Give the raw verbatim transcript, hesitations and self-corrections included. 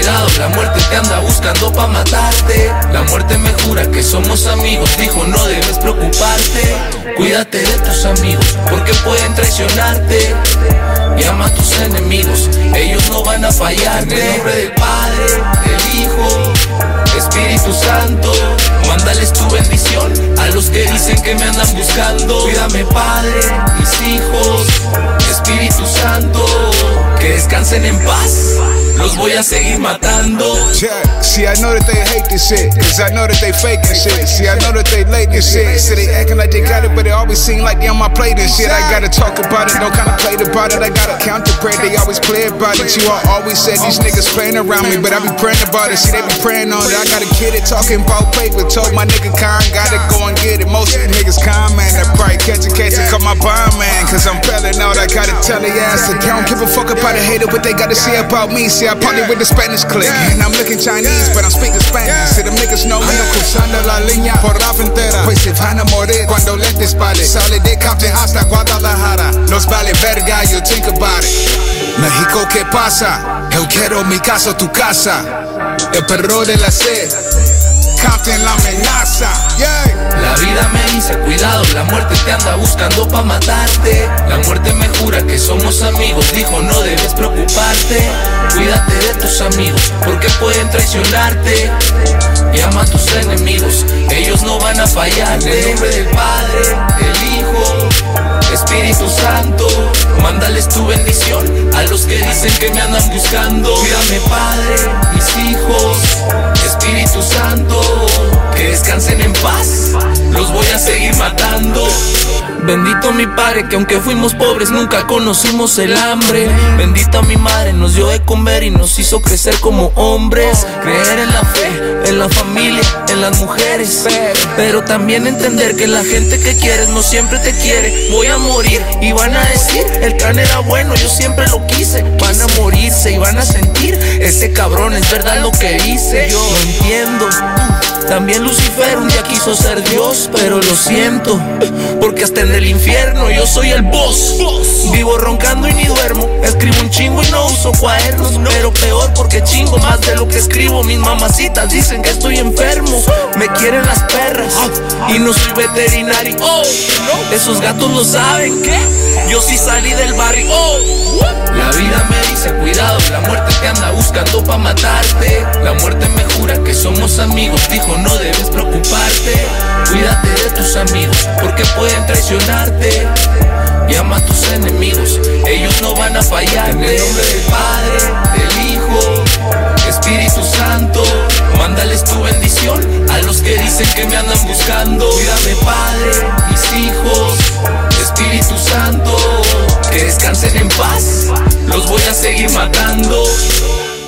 cuidado, la muerte te anda buscando pa' matarte. La muerte me jura que somos amigos, dijo no debes preocuparte. Cuídate de tus amigos, porque pueden traicionarte. Llama a tus enemigos, ellos no van a fallarte. En el nombre del Padre, del Hijo, Espíritu Santo, mándales tu bendición a los que dicen que me andan buscando. Cuídame, Padre, mis hijos, Espíritu Santo, que descansen en paz, los voy a seguir matando. Yeah, see I know that they hate this shit, cause I know that they faking shit. See I know that they late this shit, so they acting like they got it, but it always seem like they on my plate and shit. I gotta talk about it, don't kinda play about it. I gotta count the prayer, they always play about it. You all always said these niggas playing around me, but I be praying about it. See they be praying on it. I got a kid that talking about paper, told my nigga Khan, gotta go and get it. Most of the niggas con man, that probably catch a case and call my bond man, cause I'm pelling out. I gotta tell they ass that they don't give a fuck about a hater, what they gotta say about me. See I party with the Spanish clique, and I'm looking Chinese, but I'm speaking Spanish. See them niggas know me. Ando cruzando la línea por la frontera, pues se van a morir cuando les dispare. Sale de Compton hasta Guadalajara, nos vale verga, you think about it. México, ¿qué pasa? Eu quiero mi casa, tu casa. El perro de la sed, Compton la amenaza, yeah. La vida me dice cuidado, la muerte te anda buscando pa' matarte. La muerte me jura que somos amigos, dijo no debes preocuparte. Cuídate de tus amigos, porque pueden traicionarte. Llama a tus enemigos, ellos no van a fallarte. En el nombre del Padre, del Hijo, Espíritu Santo, mándales tu bendición a los que dicen que me andan buscando. Cuídame, Padre, mis hijos, Espíritu Santo, que descansen en paz, los voy a seguir matando. Bendito mi padre, que aunque fuimos pobres nunca conocimos el hambre. Bendita mi madre, nos dio de comer y nos hizo crecer como hombres. Creer en la fe, en la familia, en las mujeres, pero también entender que la gente que quieres no siempre te quiere. Voy a morir y van a decir, el can era bueno, yo siempre lo quise. Van a morirse y van a sentir, ese cabrón es verdad lo que hice. Yo no entiendo. También Lucifer un día quiso ser Dios, pero lo siento, porque hasta en el infierno yo soy el boss. Vivo roncando y ni duermo, escribo un chingo y no uso cuadernos, pero peor porque chingo más de lo que escribo. Mis mamacitas dicen que estoy enfermo, me quieren las perras y no soy veterinario. Oh, esos gatos lo saben, ¿qué? Yo sí salí del barrio. Oh, la vida me dice cuidado, la muerte te anda buscando pa' matarte. La muerte me jura que somos amigos, dijo no debes preocuparte. Cuídate de tus amigos, porque pueden traicionarte. Llama a tus enemigos, ellos no van a fallarte. En el nombre del Padre, del Hijo, Espíritu Santo, mándales tu bendición a los que dicen que me andan buscando. Cuídame, Padre, mis hijos, Espíritu Santo, que descansen en paz, los voy a seguir matando.